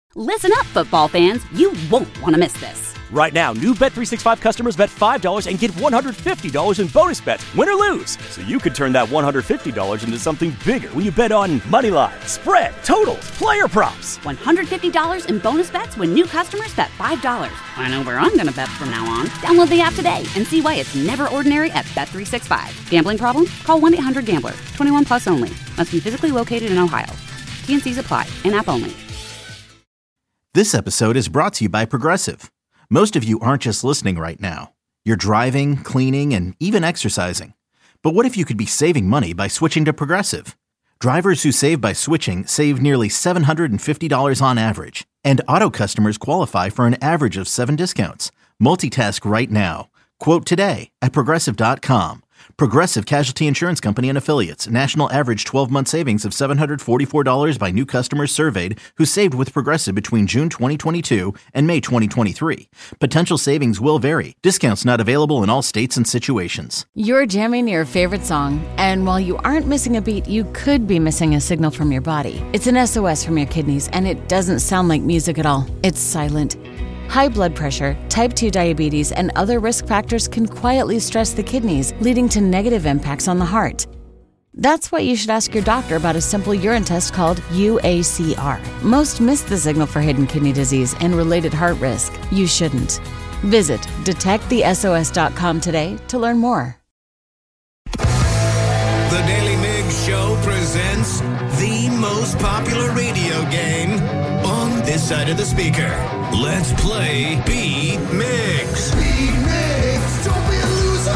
Listen up, football fans. You won't want to miss this. Right now, new Bet365 customers bet $5 and get $150 in bonus bets, win or lose. So you could turn that $150 into something bigger when you bet on money line, spread, totals, player props. $150 in bonus bets when new customers bet $5. I know where I'm going to bet from now on. Download the app today and see why it's never ordinary at Bet365. Gambling problem? Call 1-800-GAMBLER. 21 plus only. Must be physically located in Ohio. T&Cs apply. In-app only. This episode is brought to you by Progressive. Most of you aren't just listening right now. You're driving, cleaning, and even exercising. But what if you could be saving money by switching to Progressive? Drivers who save by switching save nearly $750 on average. And auto customers qualify for an average of 7 discounts. Multitask right now. Quote today at Progressive.com. Progressive Casualty Insurance Company and Affiliates. National average 12-month savings of $744 by new customers surveyed who saved with Progressive between June 2022 and May 2023. Potential savings will vary. Discounts not available in all states and situations. You're jamming your favorite song, and while you aren't missing a beat, you could be missing a signal from your body. It's an SOS from your kidneys, and it doesn't sound like music at all. It's silent. High blood pressure, type 2 diabetes, and other risk factors can quietly stress the kidneys, leading to negative impacts on the heart. That's why you should ask your doctor about a simple urine test called UACR. Most miss the signal for hidden kidney disease and related heart risk. You shouldn't. Visit detectthesos.com today to learn more. The Daily Migs Show presents the most popular radio game on this side of the speaker. Let's play Beat Migs. Beat Migs, don't be a loser.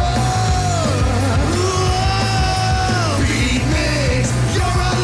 Whoa. Beat Migs, you're a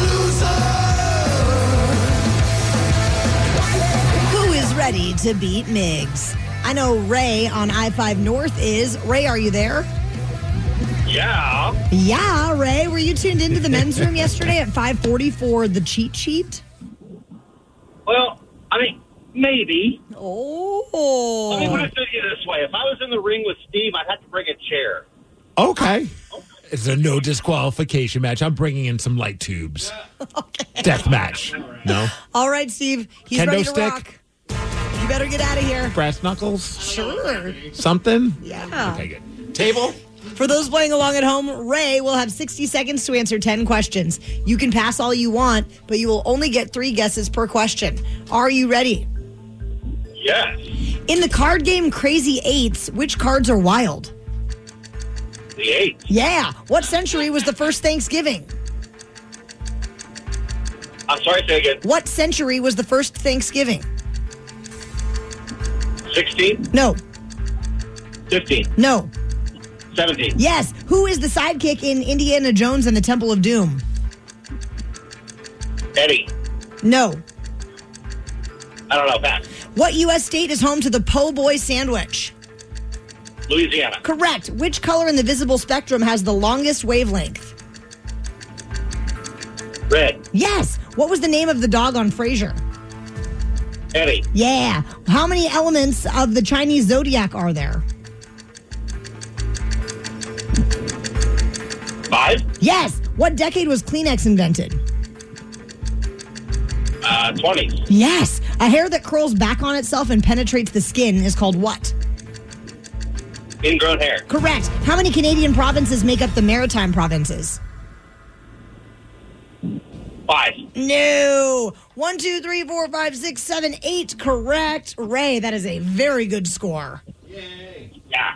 loser. Who is ready to beat Migs? I know Ray on I-5 North is. Ray, are you there? Yeah. Yeah, Ray. Were you tuned into the men's room yesterday at 5:40 for the cheat sheet? Well, I mean, maybe. Oh. Let me put it to you this way. If I was in the ring with Steve, I'd have to bring a chair. Okay. It's a no disqualification match. I'm bringing in some light tubes. Okay. Death match. No? All right, Steve. He's Kendo ready to stick? rock. You better get out of here. Brass knuckles? Sure. Something? Yeah. Okay, good. Table? For those playing along at home, Ray will have 60 seconds to answer 10 questions. You can pass all you want, but you will only get 3 guesses per question. Are you ready? Yes. In the card game Crazy Eights, which cards are wild? The 8. Yeah. What century was the first Thanksgiving? I'm sorry, say again. What century was the first Thanksgiving? 16? No. 15? No. 17? Yes. Who is the sidekick in Indiana Jones and the Temple of Doom? Eddie? No. I don't know, Pat. What U.S. state is home to the Po' Boy sandwich? Louisiana? Correct. Which color in the visible spectrum has the longest wavelength? Red? Yes. What was the name of the dog on Frasier? Eddie? Yeah. How many elements of the Chinese zodiac are there? 5? Yes. What decade was Kleenex invented? 20? Yes. A hair that curls back on itself and penetrates the skin is called what? Ingrown hair? Correct. How many Canadian provinces make up the Maritime provinces? 5? No. 1, 2, 3, 4, 5, 6, 7, 8. Correct. Ray, that is a very good score. Yay. Yeah.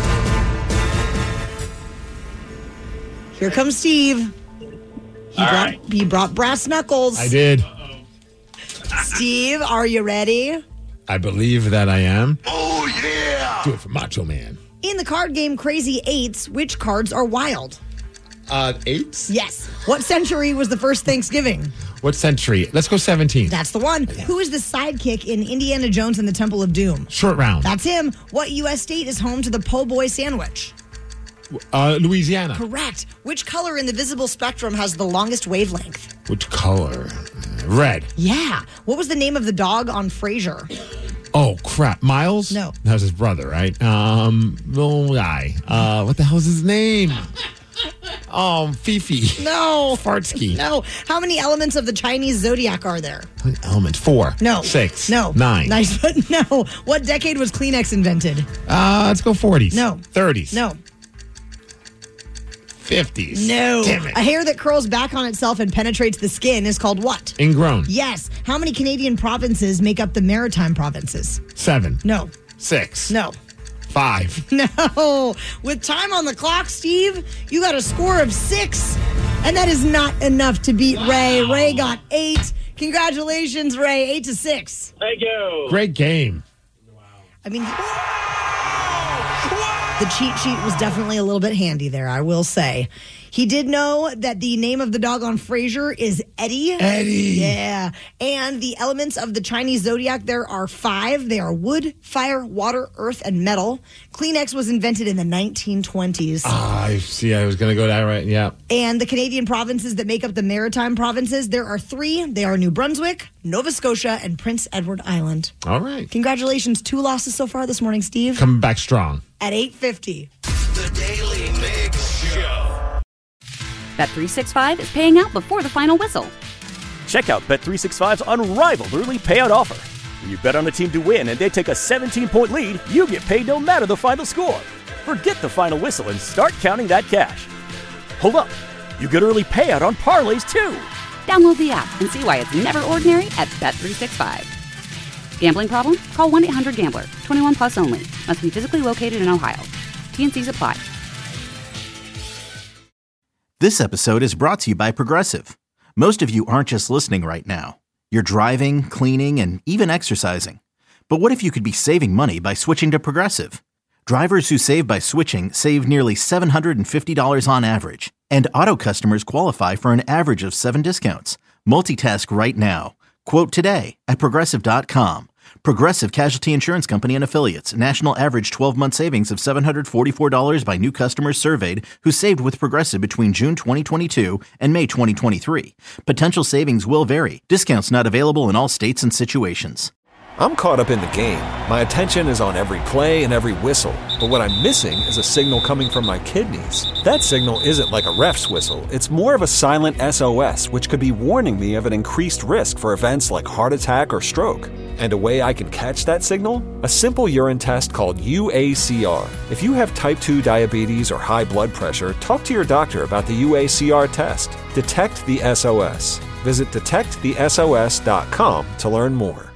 Here comes Steve. He brought brass knuckles. I did. Steve, are you ready? I believe that I am. Oh, yeah. Do it for Macho Man. In the card game Crazy Eights, which cards are wild? 8s? Yes. What century was the first Thanksgiving? What century? Let's go 17. That's the one. Yeah. Who is the sidekick in Indiana Jones and the Temple of Doom? Short round. That's him. What U.S. state is home to the Po' Boy sandwich? Louisiana. Correct. Which color in the visible spectrum has the longest wavelength? Which color? Red. Yeah. What was the name of the dog on Frasier? Oh, crap. Miles? No. That was his brother, right? Little guy. What the hell is his name? Fifi. No. Fartsky. No. How many elements of the Chinese zodiac are there? Element 4. No. 6. No. 9. Nice, but no. What decade was Kleenex invented? Let's go 40s. No. 30s. No. 50s. No. Damn it. A hair that curls back on itself and penetrates the skin is called what? Ingrown. Yes. How many Canadian provinces make up the Maritime provinces? 7. No. 6. No. 5. No. With time on the clock, Steve, you got a score of 6, and that is not enough to beat Ray. Ray got 8. Congratulations, Ray. 8-6. Thank you. Great game. I mean, the cheat sheet was definitely a little bit handy there, I will say. He did know that the name of the dog on Frasier is Eddie. Eddie. Yeah. And the elements of the Chinese zodiac, there are 5. They are wood, fire, water, earth, and metal. Kleenex was invented in the 1920s. I see. I was going to go that right. Yeah. And the Canadian provinces that make up the Maritime provinces, there are 3. They are New Brunswick, Nova Scotia, and Prince Edward Island. All right. Congratulations. 2 losses so far this morning, Steve. Coming back strong. At 8:50. The Daily Mix Show. Bet365 is paying out before the final whistle. Check out Bet365's unrivaled early payout offer. When you bet on a team to win and they take a 17-point lead, you get paid no matter the final score. Forget the final whistle and start counting that cash. Hold up. You get early payout on parlays, too. Download the app and see why it's never ordinary at Bet365. Gambling problem? Call 1-800-GAMBLER. 21 plus only. Must be physically located in Ohio. T&Cs apply. This episode is brought to you by Progressive. Most of you aren't just listening right now. You're driving, cleaning, and even exercising. But what if you could be saving money by switching to Progressive? Drivers who save by switching save nearly $750 on average. And auto customers qualify for an average of 7 discounts. Multitask right now. Quote today at Progressive.com. Progressive Casualty Insurance Company and Affiliates. National average 12-month savings of $744 by new customers surveyed who saved with Progressive between June 2022 and May 2023. Potential savings will vary. Discounts not available in all states and situations. I'm caught up in the game. My attention is on every play and every whistle. But what I'm missing is a signal coming from my kidneys. That signal isn't like a ref's whistle. It's more of a silent SOS, which could be warning me of an increased risk for events like heart attack or stroke. And a way I can catch that signal? A simple urine test called UACR. If you have type 2 diabetes or high blood pressure, talk to your doctor about the UACR test. Detect the SOS. Visit detectthesos.com to learn more.